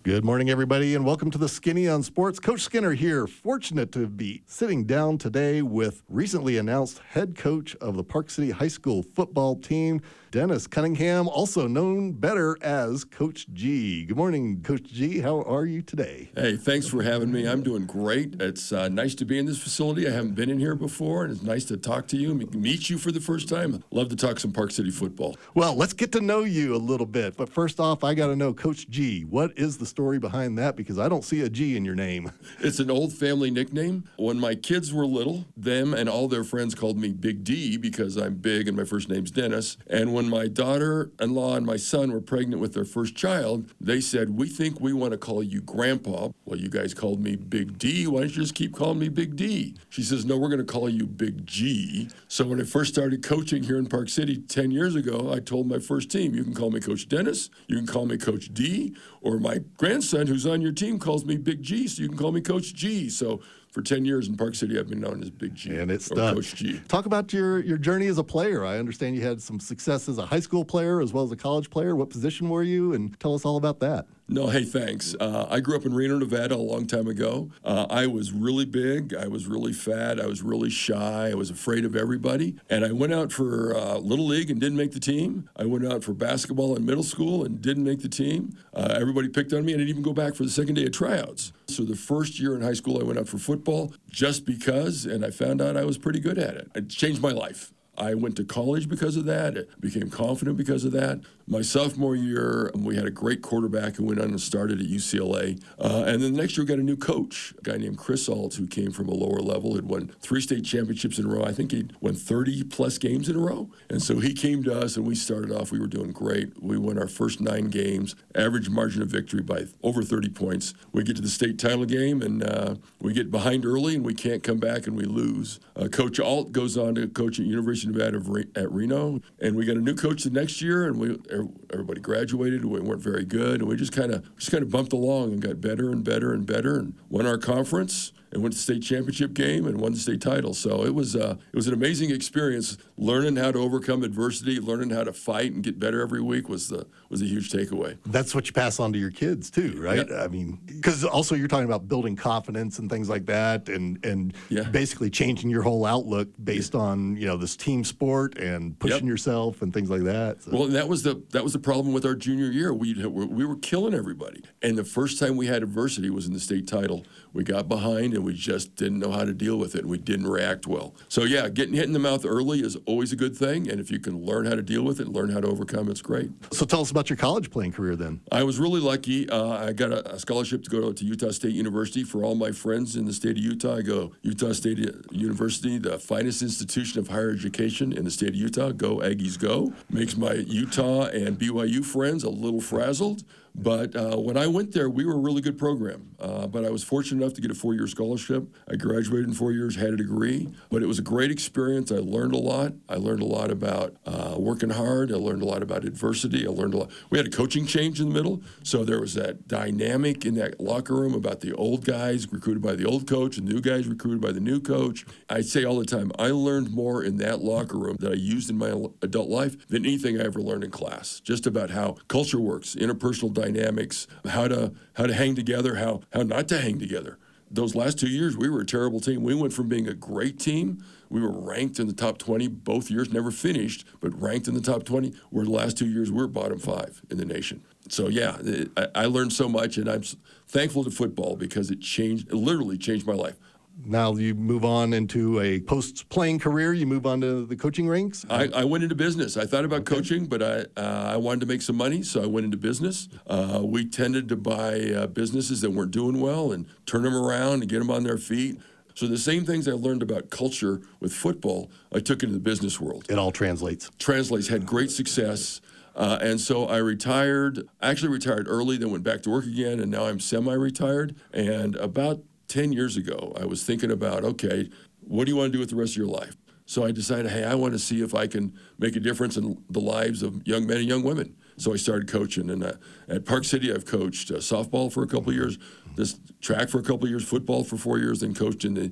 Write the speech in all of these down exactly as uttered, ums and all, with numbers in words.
Good morning, everybody, and welcome to the Skinny on Sports. Coach Skinner here, fortunate to be sitting down today with recently announced head coach of the Park City High School football team, Dennis Cunningham, also known better as Coach G. Good morning, Coach G. How are you today? Hey, thanks for having me. I'm doing great. It's uh, nice to be in this facility. I haven't been in here before, and it's nice to talk to you and meet you for the first time. Love to talk some Park City football. Well, let's get to know you a little bit. But first off, I got to know, Coach G, what is the story behind that? Because I don't see a G in your name. It's an old family nickname. When my kids were little, them and all their friends called me Big D because I'm big and my first name's Dennis. And when my daughter-in-law and my son were pregnant with their first child, they said, we think we want to call you Grandpa. Well, you guys called me Big D. Why don't you just keep calling me Big D? She says, no, we're going to call you Big G. So when I first started coaching here in Park City ten years ago, I told my first team, you can call me Coach Dennis, you can call me Coach D, or my grandson who's on your team calls me Big G, so you can call me Coach G. So for ten years in Park City, I've been known as Big G. And it's or stuck. Coach G. Talk about your, your journey as a player. I understand you had some success as a high school player as well as a college player. What position were you? And tell us all about that. No, hey, thanks. Uh, I grew up in Reno, Nevada a long time ago. Uh, I was really big. I was really fat. I was really shy. I was afraid of everybody. And I went out for uh, Little League and didn't make the team. I went out for basketball in middle school and didn't make the team. Uh, everybody picked on me. I didn't even go back for the second day of tryouts. So the first year in high school, I went out for football just because, and I found out I was pretty good at it. It changed my life. I went to college because of that. I became confident because of that. My sophomore year, we had a great quarterback who went on and started at U C L A. Uh, and then the next year, we got a new coach, a guy named Chris Alt, who came from a lower level, had won three state championships in a row. I think he'd won thirty-plus games in a row. And so he came to us, and we started off. We were doing great. We won our first nine games, average margin of victory by over thirty points. We get to the state title game, and uh, we get behind early, and we can't come back, and we lose. Uh, Coach Alt goes on to coach at University of Nevada of Re- at Reno, and we got a new coach the next year, and we everybody graduated. We weren't very good, and we just kind of just kind of bumped along and got better and better and better, and won our conference and went to the state championship game and won the state title. So it was uh, it was an amazing experience. Learning how to overcome adversity, learning how to fight and get better every week was the was a huge takeaway. That's what you pass on to your kids too, right? Yeah. I mean, because also you're talking about building confidence and things like that, and and Yeah. basically changing your whole outlook based on you know this team sport and pushing Yep. yourself and things like that. So. Well, and that was the that was the problem with our junior year. We we were killing everybody, and the first time we had adversity was in the state title. We got behind, and we just didn't know how to deal with it, and we didn't react well. So yeah, getting hit in the mouth early is always a good thing, and if you can learn how to deal with it and learn how to overcome, it's great. So tell us about your college playing career then. I was really lucky. Uh, I got a, a scholarship to go to Utah State University. For all my friends in the state of Utah, I go Utah State University, the finest institution of higher education in the state of Utah. Go Aggies, go! Makes my Utah and B Y U friends a little frazzled. But uh, when I went there, we were a really good program. Uh, but I was fortunate enough to get a four-year scholarship. I graduated in four years, had a degree. But it was a great experience. I learned a lot. I learned a lot about uh, working hard. I learned a lot about adversity. I learned a lot. We had a coaching change in the middle. So there was that dynamic in that locker room about the old guys recruited by the old coach and the new guys recruited by the new coach. I say all the time, I learned more in that locker room that I used in my adult life than anything I ever learned in class. Just about how culture works, interpersonal dynamics. dynamics, how to how to hang together, how how not to hang together. Those last two years, we were a terrible team. We went from being a great team. We were ranked in the top twenty both years, never finished, but ranked in the top twenty. Where the last two years, we were bottom five in the nation. So, yeah, I, I learned so much, and I'm thankful to football because it changed, it literally changed my life. Now you move on into a post-playing career. You move on to the coaching ranks. I, I went into business. I thought about okay. coaching, but I uh, I wanted to make some money, so I went into business. Uh, we tended to buy uh, businesses that weren't doing well and turn them around and get them on their feet. So the same things I learned about culture with football, I took into the business world. It all translates. Translates. Had great success. Uh, and so I retired. I actually retired early, then went back to work again, and now I'm semi-retired. And about ten years ago, I was thinking about, okay, what do you want to do with the rest of your life? So I decided, hey, I want to see if I can make a difference in the lives of young men and young women. So I started coaching. And uh, at Park City, I've coached uh, softball for a couple of years, this track for a couple of years, football for four years, then coached in the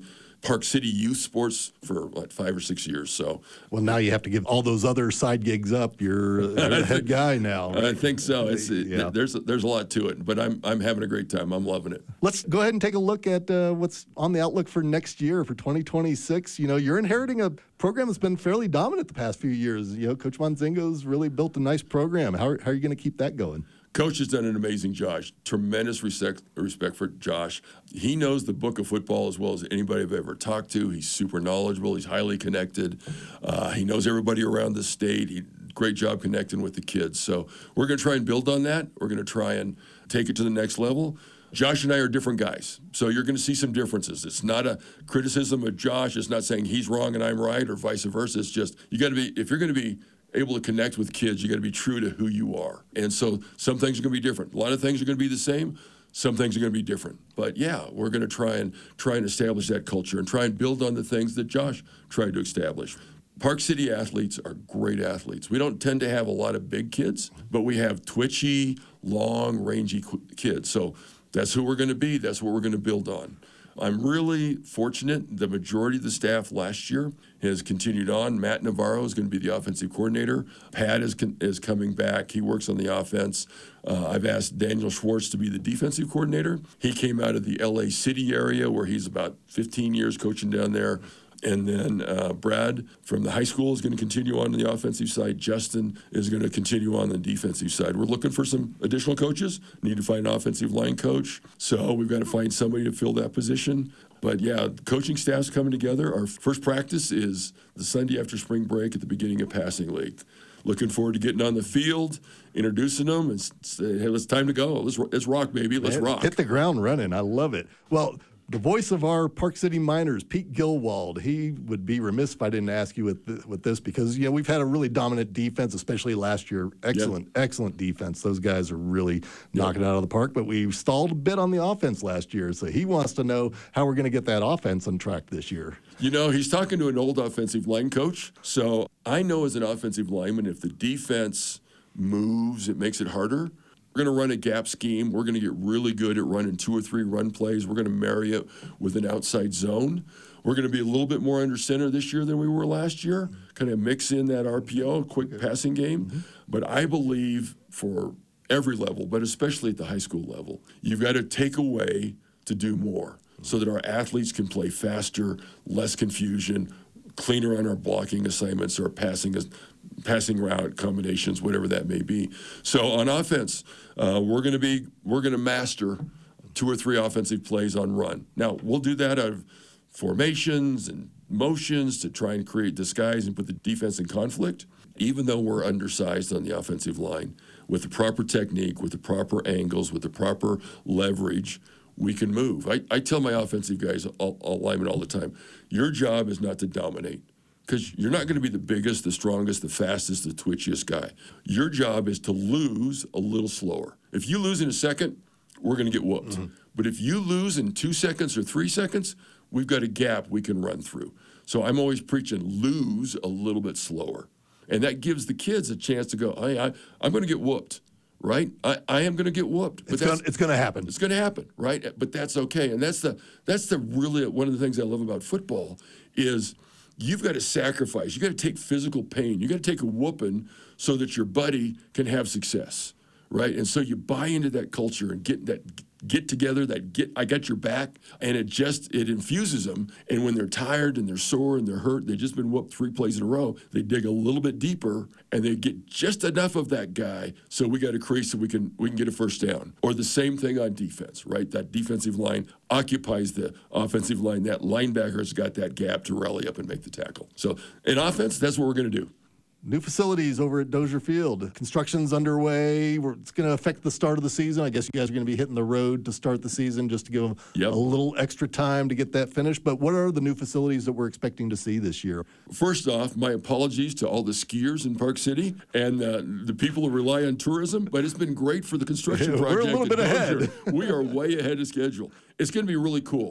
Park City youth sports for what, five or six years. So, well, now you have to give all those other side gigs up. You're, you're the head guy now. Right? I think so. It's, yeah. There's there's a lot to it, but I'm I'm having a great time. I'm loving it. Let's go ahead and take a look at uh, what's on the outlook for next year, for twenty twenty-six. You know, you're inheriting a program that's been fairly dominant the past few years. You know, Coach Monzingo's really built a nice program. How, how are you going to keep that going? Coach has done an amazing job. Tremendous respect, respect for Josh. He knows the book of football as well as anybody I've ever talked to. He's super knowledgeable. He's highly connected. Uh, he knows everybody around the state. He great job connecting with the kids. So we're going to try and build on that. We're going to try and take it to the next level. Josh and I are different guys, so you're going to see some differences. It's not a criticism of Josh. It's not saying he's wrong and I'm right or vice versa. It's just you got to be, if you're going to be able to connect with kids, you got to be true to who you are. And so some things are going to be different. A lot of things are going to be the same. Some things are going to be different. But yeah, we're going to try and try and establish that culture and try and build on the things that Josh tried to establish. Park City athletes are great athletes. We don't tend to have a lot of big kids, but we have twitchy, long, rangy kids. So that's who we're going to be. That's what we're going to build on. I'm really fortunate. The majority of the staff last year has continued on. Matt Navarro is going to be the offensive coordinator. Pat is is coming back. He works on the offense. Uh, I've asked Daniel Schwartz to be the defensive coordinator. He came out of the L A City area where he's about fifteen years coaching down there. And then uh, Brad from the high school is going to continue on the offensive side. Justin is going to continue on the defensive side. We're looking for some additional coaches. Need to find an offensive line coach. So we've got to find somebody to fill that position. But yeah, the coaching staff's coming together. Our first practice is the Sunday after spring break at the beginning of passing league. Looking forward to getting on the field, introducing them, and say, hey, it's time to go. Let's, let's rock, baby. Let's Man, rock. Hit the ground running. I love it. Well, the voice of our Park City Miners, Pete Gilwald, he would be remiss if I didn't ask you with th- with this because, you know, we've had a really dominant defense, especially last year. Excellent, yep. excellent defense. Those guys are really yep. knocking it out of the park, but we stalled a bit on the offense last year. So he wants to know how we're going to get that offense on track this year. You know, he's talking to an old offensive line coach. So I know as an offensive lineman, if the defense moves, it makes it harder. We're going to run a gap scheme. We're going to get really good at running two or three run plays. We're going to marry it with an outside zone. We're going to be a little bit more under center this year than we were last year, kind of mix in that R P O, quick passing game. Mm-hmm. But I believe for every level, but especially at the high school level, you've got to take away to do more so that our athletes can play faster, less confusion, cleaner on our blocking assignments or passing passing route combinations, whatever that may be. So on offense, uh, we're going to be we're going to master two or three offensive plays on run. Now we'll do that out of formations and motions to try and create disguise and put the defense in conflict. Even though we're undersized on the offensive line, with the proper technique, with the proper angles, with the proper leverage, we can move. I, I tell my offensive guys, all, all linemen all the time, your job is not to dominate because you're not going to be the biggest, the strongest, the fastest, the twitchiest guy. Your job is to lose a little slower. If you lose in a second, we're going to get whooped. Mm-hmm. But if you lose in two seconds or three seconds, we've got a gap we can run through. So I'm always preaching lose a little bit slower. And that gives the kids a chance to go, I, I, I'm going to get whooped. Right, I, I am going to get whooped. But it's going it's to happen. It's going to happen, right? But that's okay, and that's the that's the really one of the things I love about football is you've got to sacrifice. You got to take physical pain. You got to take a whooping so that your buddy can have success, right? And so you buy into that culture and get that get together. That get I got your back, and it just it infuses them. And when they're tired and they're sore and they're hurt, they've just been whooped three plays in a row. They dig a little bit deeper and they get just enough of that guy. So we got a crease so we can we can get a first down. Or the same thing on defense, right? That defensive line occupies the offensive line. That linebacker's got that gap to rally up and make the tackle. So in offense, that's what we're going to do. New facilities over at Dozier Field. Construction's underway. We're, it's going to affect the start of the season. I guess you guys are going to be hitting the road to start the season just to give them yep. a little extra time to get that finished. But what are the new facilities that we're expecting to see this year? First off, my apologies to all the skiers in Park City and uh, the people who rely on tourism, but it's been great for the construction project. We're a little bit ahead. We are way ahead of schedule. It's going to be really cool.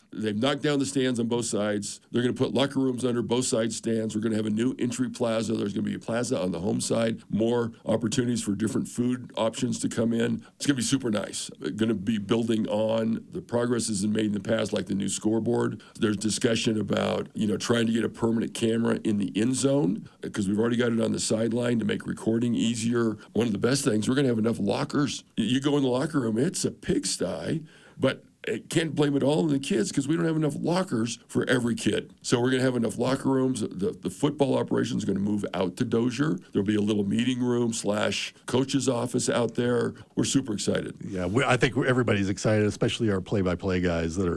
They've knocked down the stands on both sides. They're going to put locker rooms under both side stands. We're going to have a new entry plaza. There's going to be a plaza on the home side, more opportunities for different food options to come in. It's going to be super nice. Going to be building on the progress that's been made in the past, like the new scoreboard. There's discussion about, you know, trying to get a permanent camera in the end zone because we've already got it on the sideline to make recording easier. One of the best things, we're going to have enough lockers. You go in the locker room, it's a pigsty, but I can't blame it all on the kids because we don't have enough lockers for every kid. So we're going to have enough locker rooms. The, the football operation is going to move out to Dozier. There'll be a little meeting room slash coach's office out there. We're super excited. Yeah, we, I think everybody's excited, especially our play-by-play guys that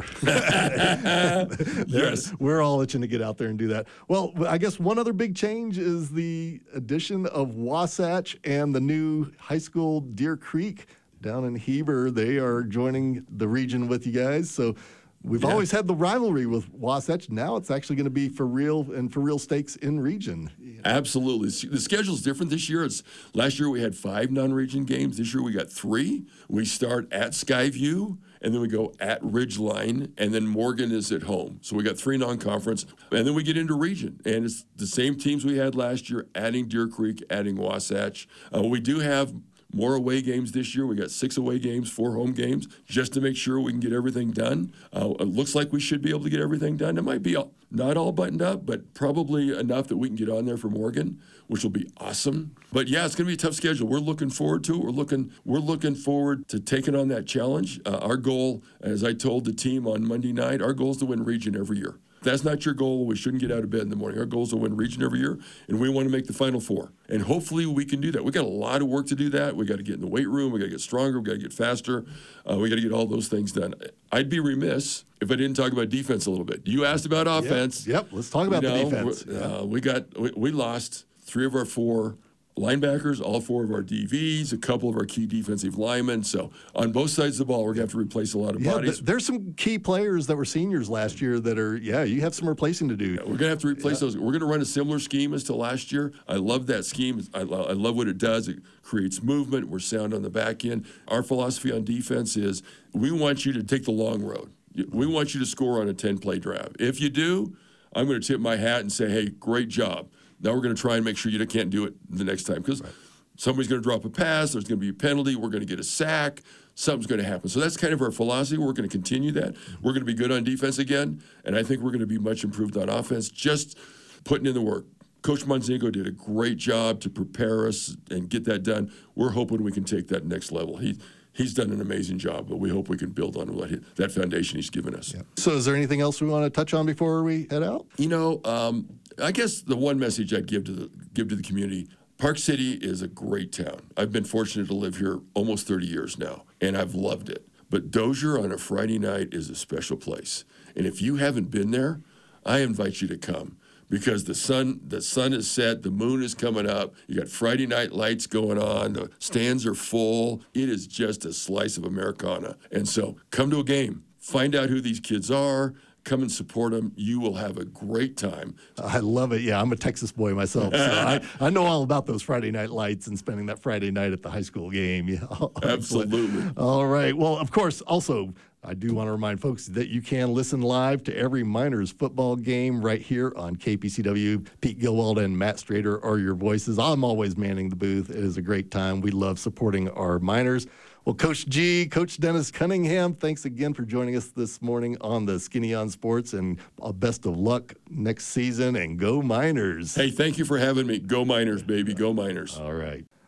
are. Yes. We're all itching to get out there and do that. Well, I guess one other big change is the addition of Wasatch and the new high school Deer Creek down in Heber. They are joining the region with you guys. So we've Yeah. always had the rivalry with Wasatch. Now it's actually going to be for real and for real stakes in region. Absolutely. The schedule's different this year. It's last year we had five non-region games. This year we got three. We start at Skyview, and then we go at Ridgeline, and then Morgan is at home. So we got three non-conference, and then we get into region. And it's the same teams we had last year, adding Deer Creek, adding Wasatch. Uh, we do have more away games this year. We got six away games, four home games, just to make sure we can get everything done. Uh, it looks like we should be able to get everything done. It might be all, not all buttoned up, but probably enough that we can get on there for Morgan, which will be awesome. But yeah, it's going to be a tough schedule. We're looking forward to it. We're looking, we're looking forward to taking on that challenge. Uh, our goal, as I told the team on Monday night, our goal is to win region every year. If that's not your goal, we shouldn't get out of bed in the morning. Our goal is to win region every year, and we want to make the Final Four. And hopefully we can do that. We got a lot of work to do that. We got to get in the weight room. We got to get stronger. We got to get faster. Uh, we got to get all those things done. I'd be remiss if I didn't talk about defense a little bit. You asked about offense. Yep, yep. Let's talk about you know, the defense. Uh, Yeah. we got we, we lost three of our four linebackers, all four of our D Vs, a couple of our key defensive linemen. So on both sides of the ball, we're going to have to replace a lot of Yeah, bodies. th- there's some key players that were seniors last year that are, yeah, you have some replacing to do. We're going to have to replace those. We're going to run a similar scheme as to last year. I love that scheme. I, lo- I love what it does. It creates movement. We're sound on the back end. Our philosophy on defense is we want you to take the long road. We want you to score on a ten-play drive. If you do, I'm going to tip my hat and say, hey, great job. Now we're going to try and make sure you can't do it the next time because right. somebody's going to drop a pass. There's going to be a penalty. We're going to get a sack. Something's going to happen. So that's kind of our philosophy. We're going to continue that. We're going to be good on defense again, and I think we're going to be much improved on offense, just putting in the work. Coach Monzingo did a great job to prepare us and get that done. We're hoping we can take that next level. He He's done an amazing job, but we hope we can build on what he, that foundation he's given us. Yeah. So is there anything else we want to touch on before we head out? You know, um, I guess the one message I'd give to the give to the community, Park City is a great town. I've been fortunate to live here almost thirty years now, and I've loved it. But Dozier on a Friday night is a special place. And if you haven't been there, I invite you to come. Because the sun, the sun is set, the moon is coming up. You got Friday night lights going on. The stands are full. It is just a slice of Americana. And so, come to a game. Find out who these kids are. Come and support them. You will have a great time. I love it. Yeah, I'm a Texas boy myself, so I, I know all about those Friday night lights and spending that Friday night at the high school game. Yeah, absolutely. All right. Well, of course, also, I do want to remind folks that you can listen live to every Miners football game right here on K P C W. Pete Gilwald and Matt Strader are your voices. I'm always manning the booth. It is a great time. We love supporting our Miners. Well, Coach G, Coach Dennis Cunningham, thanks again for joining us this morning on the Skinny on Sports, and uh, best of luck next season, and go Miners. Hey, thank you for having me. Go Miners, baby. Go Miners. All right.